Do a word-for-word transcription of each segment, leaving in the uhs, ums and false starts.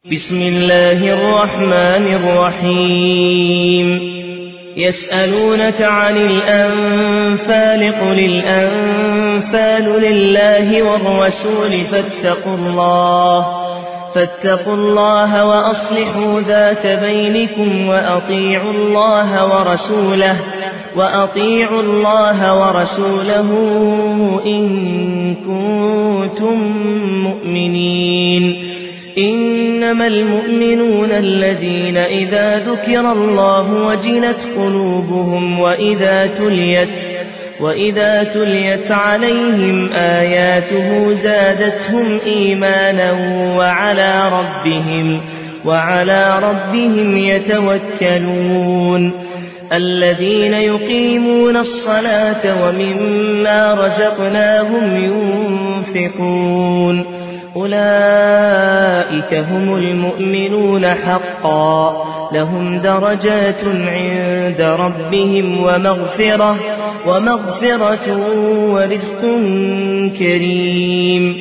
بسم الله الرحمن الرحيم يسألونك عن الأنفال قل الأنفال لله والرسول فاتقوا الله فاتقوا الله وأصلحوا ذات بينكم وأطيعوا الله ورسوله وأطيعوا الله ورسوله إن كنتم مؤمنين إنما المؤمنون الذين إذا ذكر الله وجلت قلوبهم وإذا تليت وإذا تليت عليهم آياته زادتهم إيمانا وعلى ربهم وعلى ربهم يتوكلون الذين يقيمون الصلاة ومما رزقناهم ينفقون أولئك هم المؤمنون حقا لهم درجات عند ربهم ومغفرة ومغفرة ورزق كريم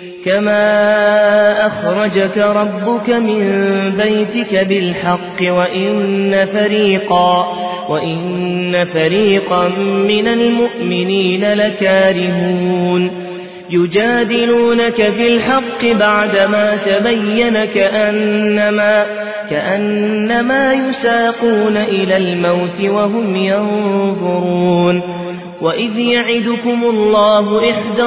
كما أخرجك ربك من بيتك بالحق وإن فريقا وإن فريقا من المؤمنين لكارهون يجادلونك في الحق بعدما تبين كأنما, كأنما يساقون إلى الموت وهم ينظرون وإذ يعدكم الله إحدى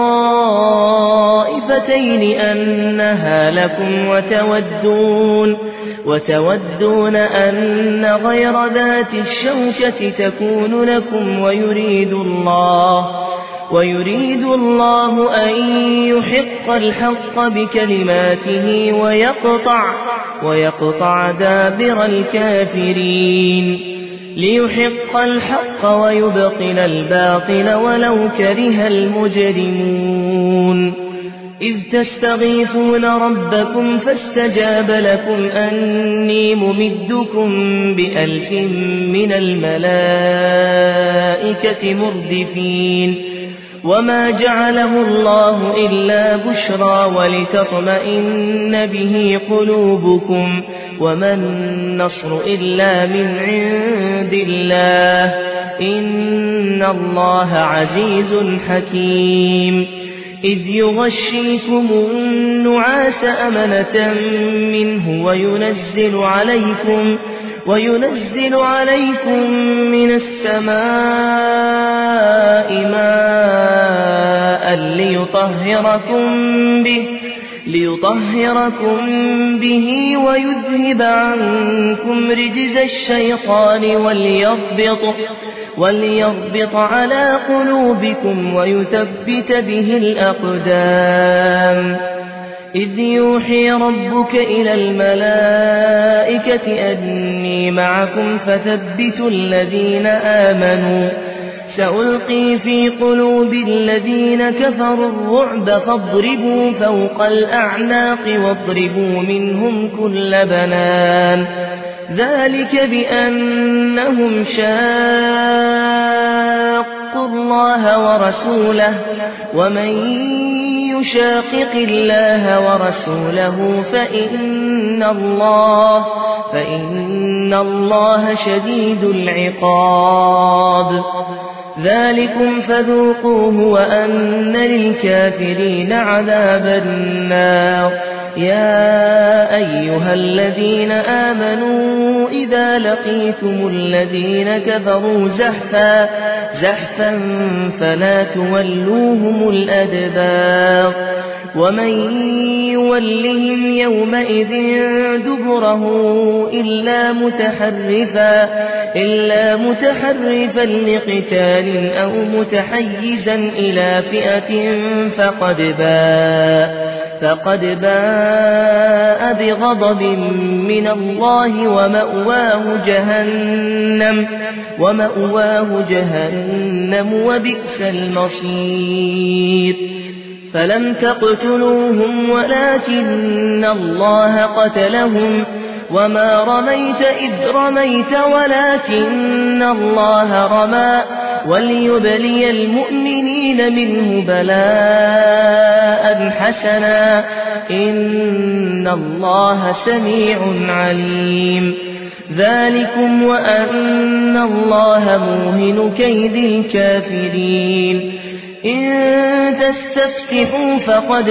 الطائفتين أنها لكم وتودون, وتودون أن غير ذات الشوكة تكون لكم ويريد الله ويريد الله أن يحق الحق بكلماته ويقطع, ويقطع دابر الكافرين ليحق الحق ويبطل الباطل ولو كره المجرمون إذ تستغيثون ربكم فاستجاب لكم أني ممدكم بألف من الملائكة مردفين وما جعله الله إلا بشرى ولتطمئن به قلوبكم وما النصر إلا من عند الله إن الله عزيز حكيم إذ يغشيكم النعاس أمنة منه وينزل عليكم وينزل عليكم من السماء ماء ليطهركم به ليطهركم به ويذهب عنكم رجز الشيطان وليربط, وليربط على قلوبكم ويثبت به الأقدام إذ يوحي ربك إلى الملائكة أني معكم فثبتوا الذين آمنوا سألقي في قلوب الذين كفروا الرعب فاضربوا فوق الأعناق واضربوا منهم كل بنان ذلك بأنهم شاقوا الله ورسوله ومن يشاقق الله ورسوله فإن الله, فإن الله شديد العقاب ذلكم فذوقوه وأن للكافرين عذاب النار يا أيها الذين آمنوا إذا لقيتم الذين كفروا زحفا, زحفا فلا تولوهم الأدبار ومن يولهم يومئذ دبره إلا متحرفا, إلا متحرفا لقتال أو متحيزا إلى فئة فقد باء فقد باء بغضب من الله ومأواه جهنم, ومأواه جهنم وبئس المصير فلم تقتلوهم ولكن الله قتلهم وما رميت إذ رميت ولكن الله رمى وليبلي المؤمنين منه بلاء حسنا إن الله سميع عليم ذلكم وأن الله موهن كيد الكافرين إن تستفتحوا فقد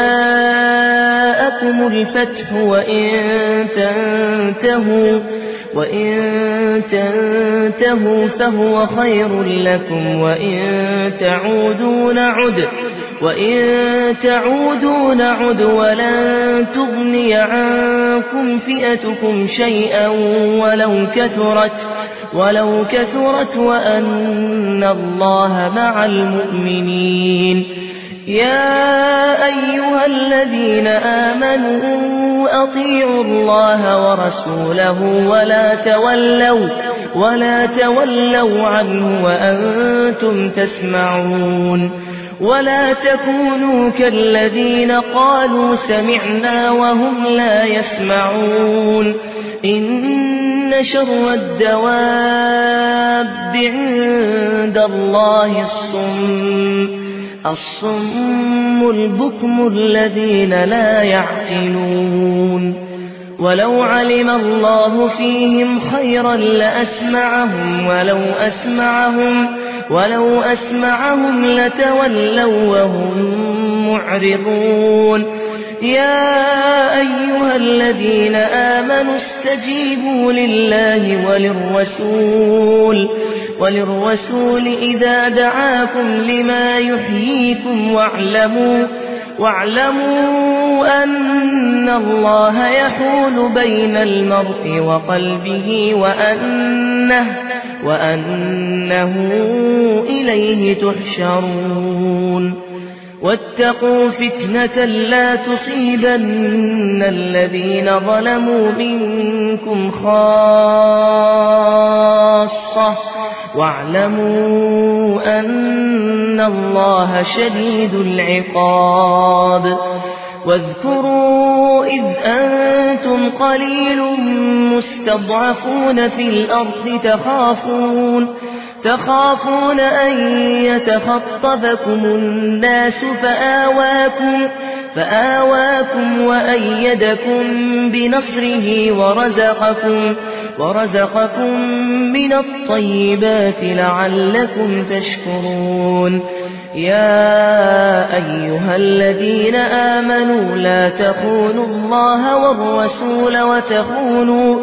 جاءكم الفتح وإن تنتهوا وإن تنتهوا فهو خير لكم وإن تعودوا نعد وإن تعودوا نعد ولن تغني عنكم فئتكم شيئا ولو كثرت ولو كثرت وأن الله مع المؤمنين يا أيها الذين آمنوا أطيعوا الله ورسوله ولا تولوا ولا تولوا عنه وأنتم تسمعون ولا تكونوا كالذين قالوا سمعنا وهم لا يسمعون إن شر الدواب عند الله الصم الصم البكم الذين لا يعقلون ولو علم الله فيهم خيرا لأسمعهم ولو أسمعهم ولو أسمعهم لتولوا وهم معرضون يا أيها الذين آمنوا استجيبوا لله وللرسول وللرسول إذا دعاكم لما يحييكم واعلموا واعلموا أن الله يحول بين المرء وقلبه وأنه وأنه إليه تحشرون واتقوا فتنة لا تصيبن الذين ظلموا منكم خاصة واعلموا أن الله شديد العقاب واذكروا إذ أنتم قليل مستضعفون في الأرض تخافون تخافون أن يتخطفكم الناس فآواكم فآواكم وأيدكم بنصره ورزقكم ورزقكم من الطيبات لعلكم تشكرون يا أيها الذين آمنوا لا تخونوا الله والرسول وتخونوا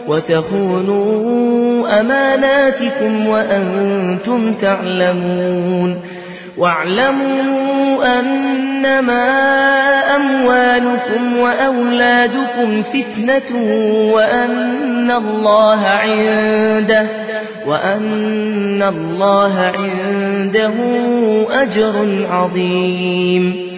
وتخونوا أماناتكم وأنتم تعلمون واعلموا أنما أموالكم وأولادكم فتنة وأن الله عنده وأن الله عنده أجر عظيم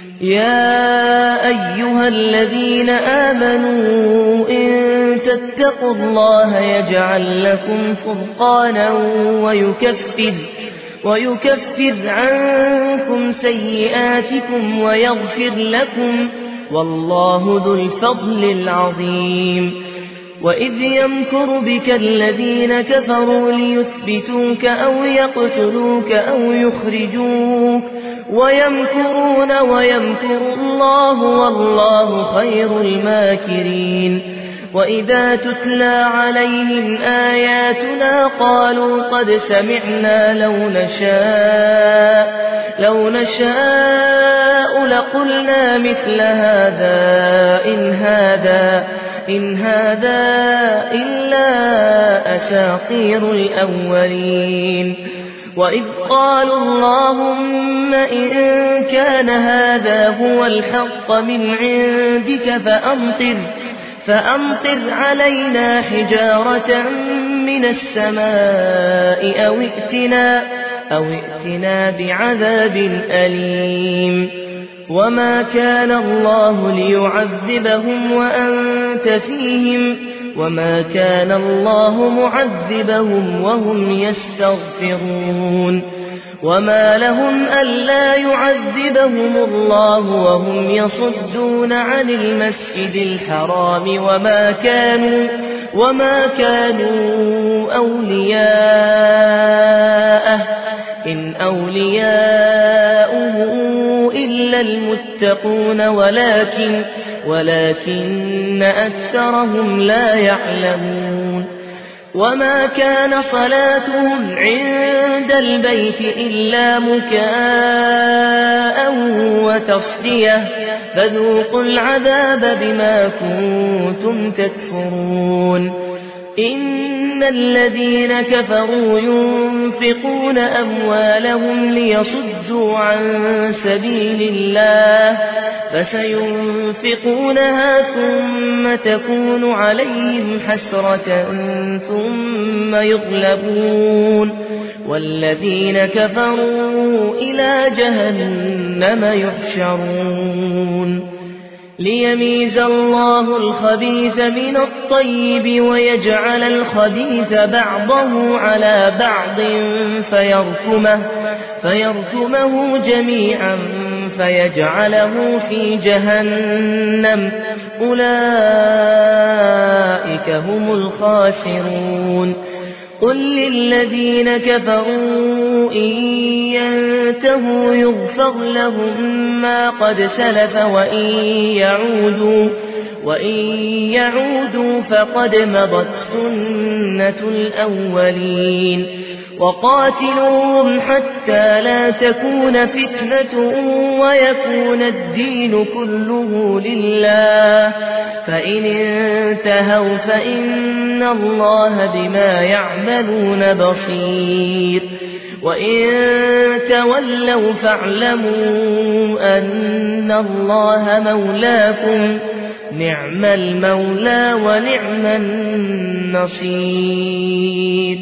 يا أيها الذين آمنوا إن تتقوا الله يجعل لكم فرقانا ويكفر ويكفر عنكم سيئاتكم ويغفر لكم والله ذو الفضل العظيم وإذ يمكر بك الذين كفروا ليثبتوك أو يقتلوك أو يخرجوك ويمكرون ويمكر الله والله خير الماكرين وإذا تتلى عليهم آياتنا قالوا قد سمعنا لو نشاء لو نشاء لقلنا مثل هذا إن هذا إن هذا إلا أساطير الأولين وإذ قالوا اللهم إن كان هذا هو الحق من عندك فأمطر فأمطر علينا حجارة من السماء أو ائتنا أو ائتنا بعذاب أليم وما كان الله ليعذبهم وأنت فيهم وما كان الله معذبهم وهم يستغفرون وما لهم ألا يعذبهم الله وهم يصدون عن المسجد الحرام وما كانوا وما كانوا أولياءه إن أولياؤه إلا المتقون ولكن, ولكن أكثرهم لا يعلمون وما كان صلاتهم عند البيت إلا مكاء وتصدية فذوقوا العذاب بما كنتم تكفرون إن الذين كفروا ينفقون أموالهم ليصدوا عن سبيل الله فسينفقونها ثم تكون عليهم حسرة ثم يغلبون والذين كفروا إلى جهنم يحشرون ليميز الله الخبيث من الطيب ويجعل الخبيث بعضه على بعض فيركمه, فيركمه جميعا فيجعله في جهنم أولئك هم الخاسرون قل للذين كفروا إن ينتهوا يغفر لهم ما قد سلف وإن يعودوا, وإن يعودوا فقد مضت سنة الأولين وقاتلوهم حتى لا تكون فتنة ويكون الدين كله لله فإن انتهوا فإن الله بما يعملون بصير وإن تولوا فاعلموا أن الله مولاكم نعم المولى ونعم النصير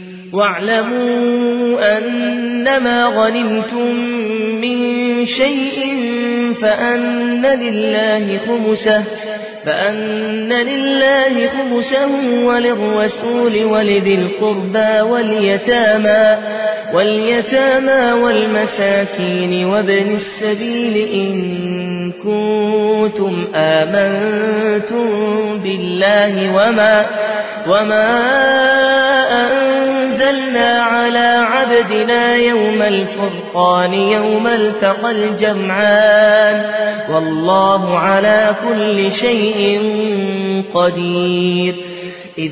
واعلموا أنما غنمتم من شيء فأن لله خمسه فأن لله خمسه وللرسول ولذي القربى واليتامى واليتامى والمساكين وابن السبيل إن كنتم آمنتم بالله وما, وما أنزلنا على عبدنا يوم الفرقان يوم التقى الجمعان والله على كل شيء قدير إذ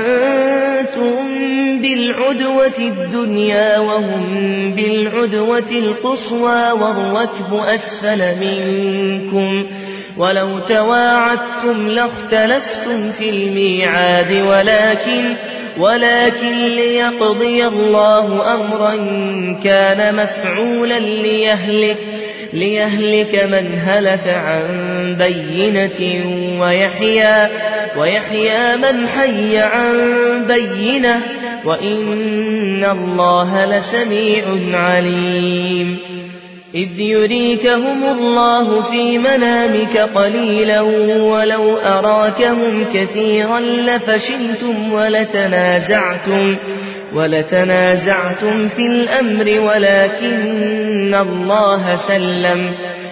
أنتم بالعدوة الدنيا وهم بالعدوة القصوى والركب أسفل منكم ولو تواعدتم لاختلفتم في الميعاد ولكن ولكن ليقضي الله أمرا كان مفعولا ليهلك ليهلك من هلك عن بينة ويحيى, ويحيى من حي عن بينة وإن الله لسميع عليم إذ يريكهم الله في منامك قليلا ولو أراكهم كثيرا لفشلتم ولتنازعتم, ولتنازعتم في الأمر ولكن الله سلم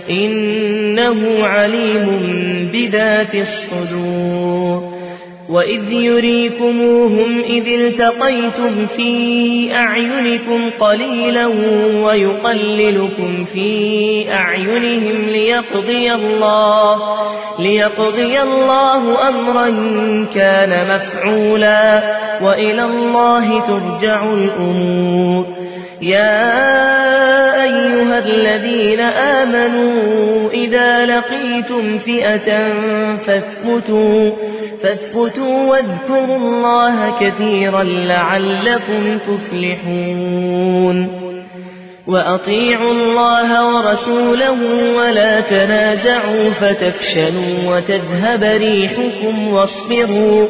إنه عليم بذات الصدور وإذ يريكموهم إذ التقيتم في أعينكم قليلا ويقللكم في أعينهم ليقضي الله, ليقضي الله أمرا كان مفعولا وإلى الله ترجع الأمور يا أيها الذين آمنوا إذا لقيتم فئة فاثبتوا, فاثبتوا واذكروا الله كثيرا لعلكم تفلحون وأطيعوا الله ورسوله ولا تنازعوا فتفشلوا وتذهب ريحكم واصبروا,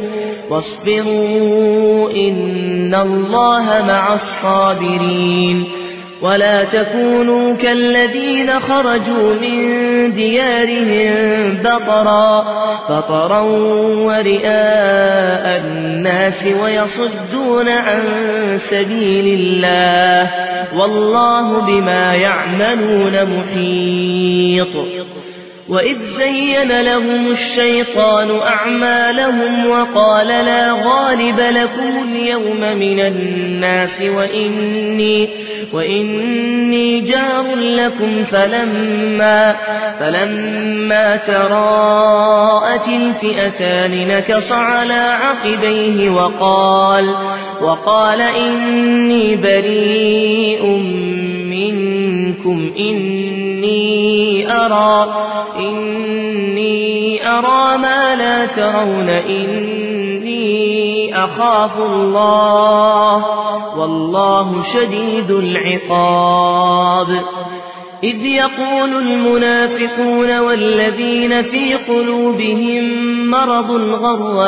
واصبروا إن الله مع الصابرين ولا تكونوا كالذين خرجوا من ديارهم بطرا, بطرا ورئاء الناس ويصدون عن سبيل الله والله بما يعملون محيط وإذ زين لهم الشيطان أعمالهم وقال لا غالب لكم اليوم من الناس وإني, وإني جار لكم فلما, فلما تراءت الفئتان نكص على عقبيه وقال, وقال إني بريء منكم إني أرى, إني أرى ما لا ترون إني أخاف الله والله شديد العقاب. إذ يقول المنافقون والذين في قلوبهم مرض غر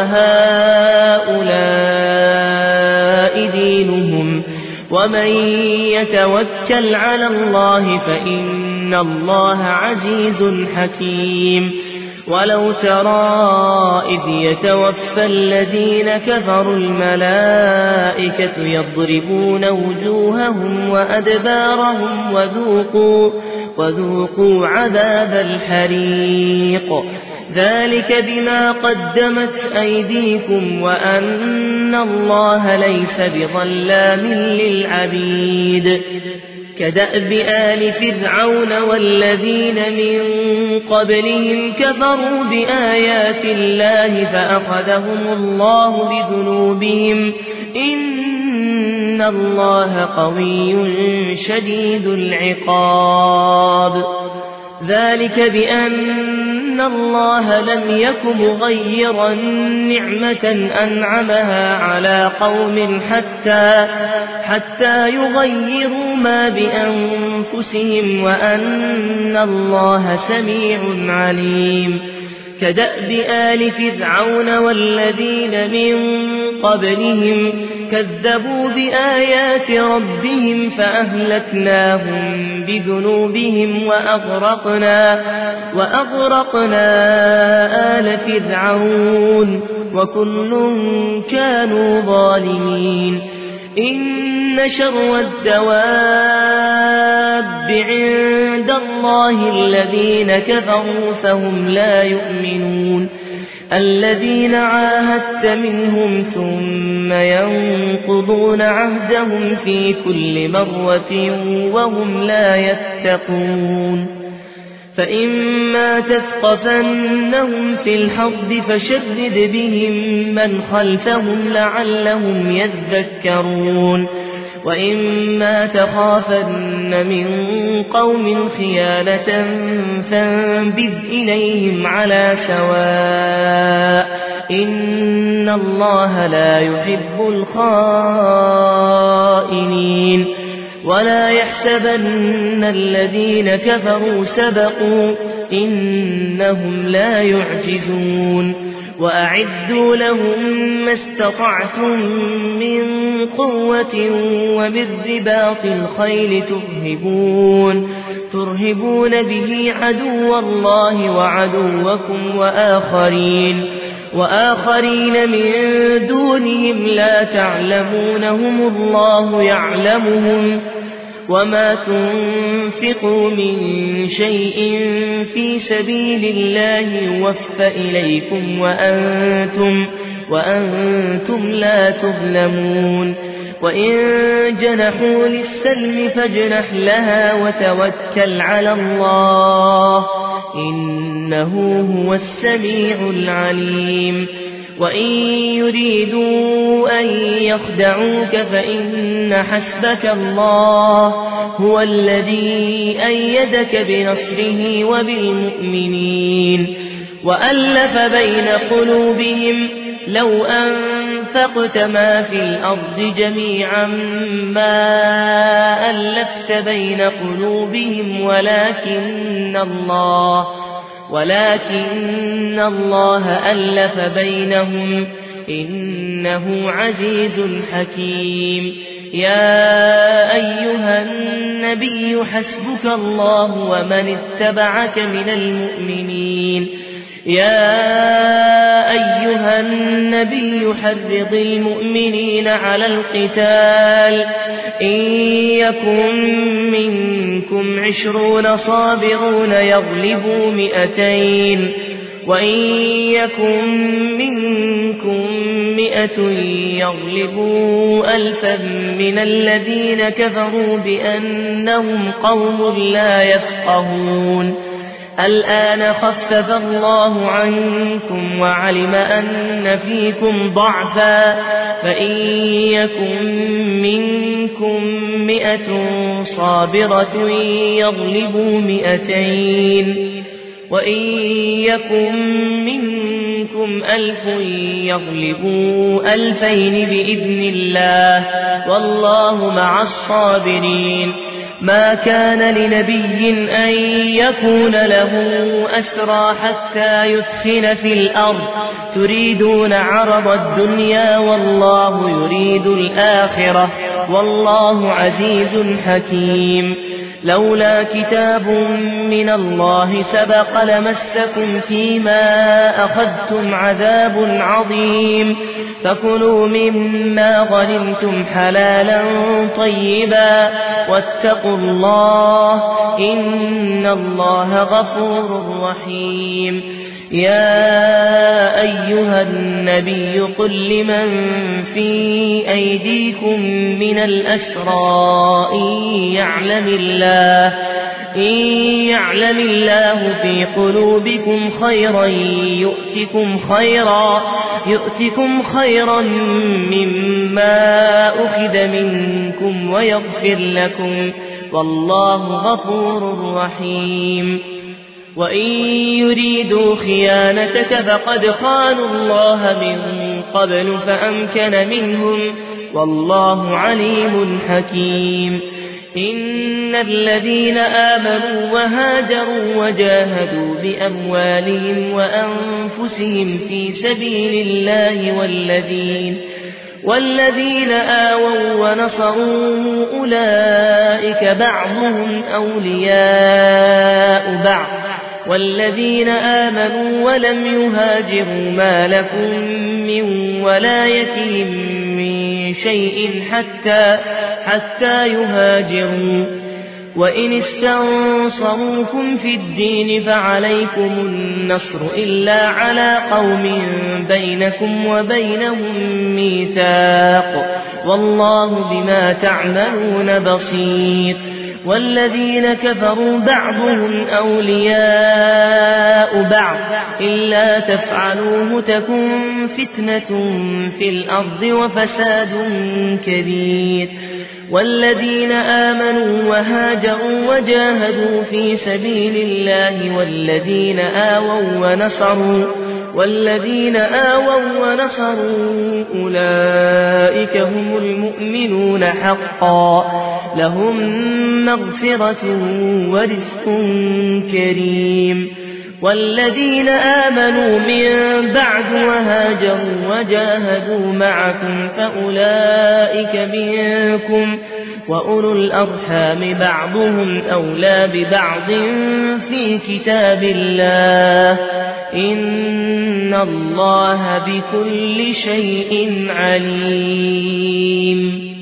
هؤلاء دينهم ومن يتوكل على الله فإن الله عزيز حكيم. ولو ترى إذ يتوفى الذين كفروا الملائكة يضربون وجوههم وأدبارهم وذوقوا, وذوقوا عذاب الحريق ذلك بما قدمت أيديكم وأن الله ليس بظلام للعبيد. كدأب آل فرعون والذين من قبلهم كفروا بآيات الله فأخذهم الله بذنوبهم إن الله قوي شديد العقاب. ذلك بأن الله لم يك مغيرا نعمة أنعمها على قوم حتى, حتى يغيروا ما بأنفسهم وأن الله سميع عليم. كدأب آل فرعون والذين من قبلهم كذبوا بآيات ربهم فأهلكناهم بذنوبهم وأغرقنا, وأغرقنا آل فرعون وكل كانوا ظالمين. إن شر الدواب عند الله الذين كفروا فهم لا يؤمنون الذين عاهدت منهم ثم ينقضون عهدهم في كل مرة وهم لا يتقون. فإما تثقفنهم في الحرب فشرد بهم من خلفهم لعلهم يذكرون. وإما تخافن من قوم خيانة فانبذ إليهم على سواء إن الله لا يحب الخائنين. ولا يحسبن الذين كفروا سبقوا إنهم لا يعجزون. وأعدوا لهم ما استطعتم من قوة ومن رباط الخيل ترهبون, ترهبون به عدو الله وعدوكم وآخرين, وآخرين من دونهم لا تعلمونهم الله يعلمهم. وما تنفقوا من شيء في سبيل الله يوفى إليكم وأنتم, وأنتم لا تظلمون. وإن جنحوا للسلم فاجنح لها وتوكل على الله إنه هو السميع العليم. وإن يريدوا أن يخدعوك فإن حسبك الله هو الذي أيدك بنصره وبالمؤمنين. وألف بين قلوبهم لو أنفقت ما في الأرض جميعا ما ألفت بين قلوبهم ولكن الله ولكن الله ألف بينهم إنه عزيز حكيم. يا أيها النبي حسبك الله ومن اتبعك من المؤمنين. يا أيها النبي النبي حرض المؤمنين على القتال إن يكن منكم عشرون صابرون يغلبوا مئتين وإن يكن منكم مئة يغلبوا ألفا من الذين كفروا بأنهم قوم لا يفقهون الآن خفف الله عنكم وعلم أن فيكم ضعفا فإن يكن منكم مئة صابرة يغلبوا مئتين وإن يكن منكم ألف يغلبوا ألفين بإذن الله والله مع الصابرين ما كان لنبي أن يكون له أسرى حتى يثخن في الأرض تريدون عرض الدنيا والله يريد الآخرة والله عزيز حكيم لولا كتاب من الله سبق لمسكم فيما أخذتم عذاب عظيم فكلوا مما غنمتم حلالا طيبا واتقوا الله إن الله غفور رحيم يا أيها النبي قل لمن في أيديكم من الأسرى إن يعلم الله إن يعلم الله في قلوبكم خيرا يؤتكم خيرا يؤتكم خيرا مما أخذ منكم ويغفر لكم والله غفور رحيم وإن يريدوا خيانتك فقد خانوا الله من قبل فأمكن منهم والله عليم حكيم إن الذين آمنوا وهاجروا وجاهدوا بأموالهم وأنفسهم في سبيل الله والذين والذين آووا ونصروا أولئك بعضهم أولياء بعض والذين آمنوا ولم يهاجروا ما لكم من ولايتهم من شيء حتى, حتى يهاجروا وإن استنصروكم في الدين فعليكم النصر إلا على قوم بينكم وبينهم ميثاق والله بما تعملون بصير والذين كفروا بعضهم أولياء بعض إلا تفعلوه تكن فتنة في الأرض وفساد كبير والذين آمنوا وهاجروا وجاهدوا في سبيل الله والذين آووا ونصروا والذين آووا ونصروا أولئك هم المؤمنون حقا لهم مغفرة ورزق كريم والذين آمنوا من بعد وهاجروا وجاهدوا معكم فأولئك منكم وأولو الأرحام بعضهم أولى ببعض في كتاب الله إن الله بكل شيء عليم